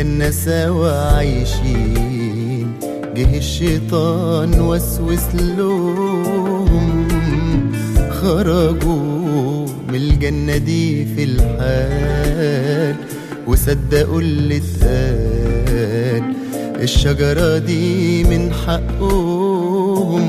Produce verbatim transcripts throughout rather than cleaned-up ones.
الجنة سوا عايشين، جه الشيطان وسوس لهم، خرجوا من الجنة دي في الحال، وصدقوا اللي اتقال، الشجرة دي من حقهم.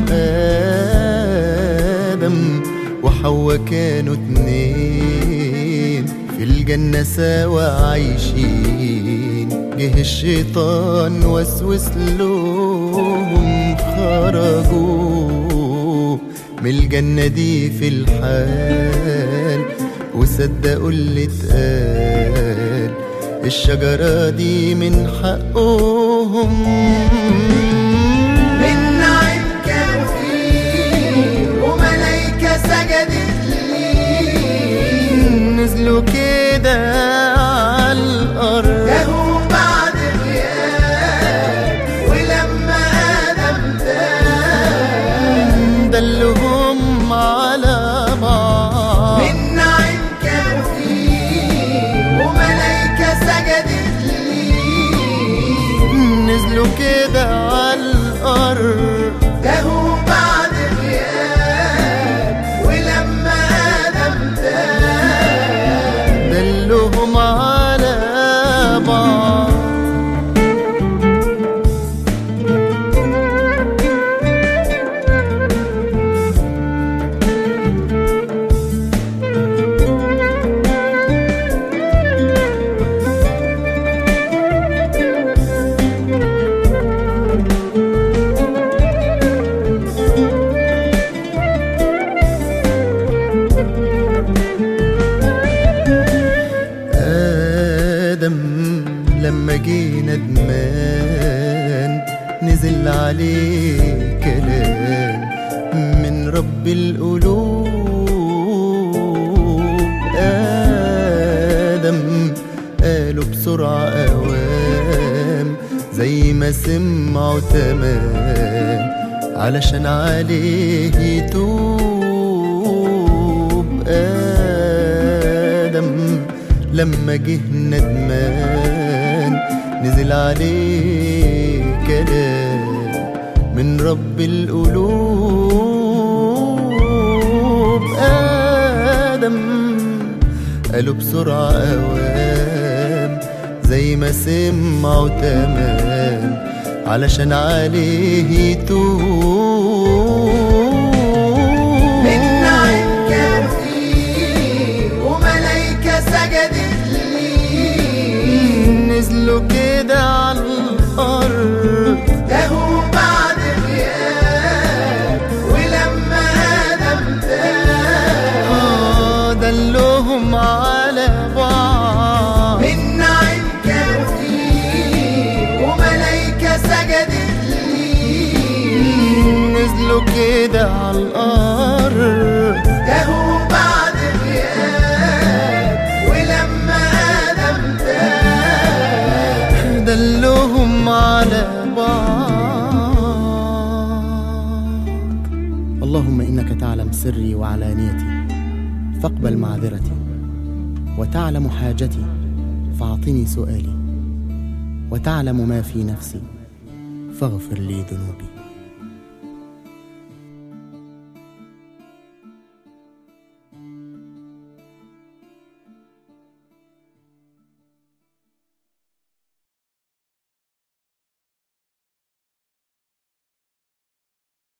آدم وحواء كانوا اتنين في الجنة سوا عايشين، جه الشيطان وسوس لهم، خرجوا من الجنة دي في الحال، وصدقوا اللي اتقال، الشجرة دي من حقهم. من نعيم كان فيه وملايكة سجدت ليه، نزلوا كده عالأرض جاهوا بعد غياب، ولما آدم تاب دلهم على بعض. من نعيم كان فيه وملايكة سجدت ليه، نزلوا كده عالأرض جاهوا بعد غياب، ولما آدم تاب دلهم على بعض. لما جه ندمان نزل عليه كلام من رب القلوب. آدم قالوا بسرعة أوام زي ما سمعوا تمام، علشان عليه يتوب. آدم لما جه ندمان نزل عليه كلام من رب القلوب. آدم قالوا بسرعة أوام زي ما سمعوا تمام، علشان عليه يتوب. نزلوا كده عالأرض جاهوا بعد غياب، ولما آدم تاب آه دلهم على بعض. من نعيم كان فيه وملايكة سجدت ليه، نزلوا كده عالأرض جاهوا بعد غياب، ولما آدم تاب دلهم على بعض. اللهم إنك تعلم سري وعلانيتي فاقبل معذرتي، وتعلم حاجتي فاعطني سؤالي، وتعلم ما في نفسي فاغفر لي ذنوبي.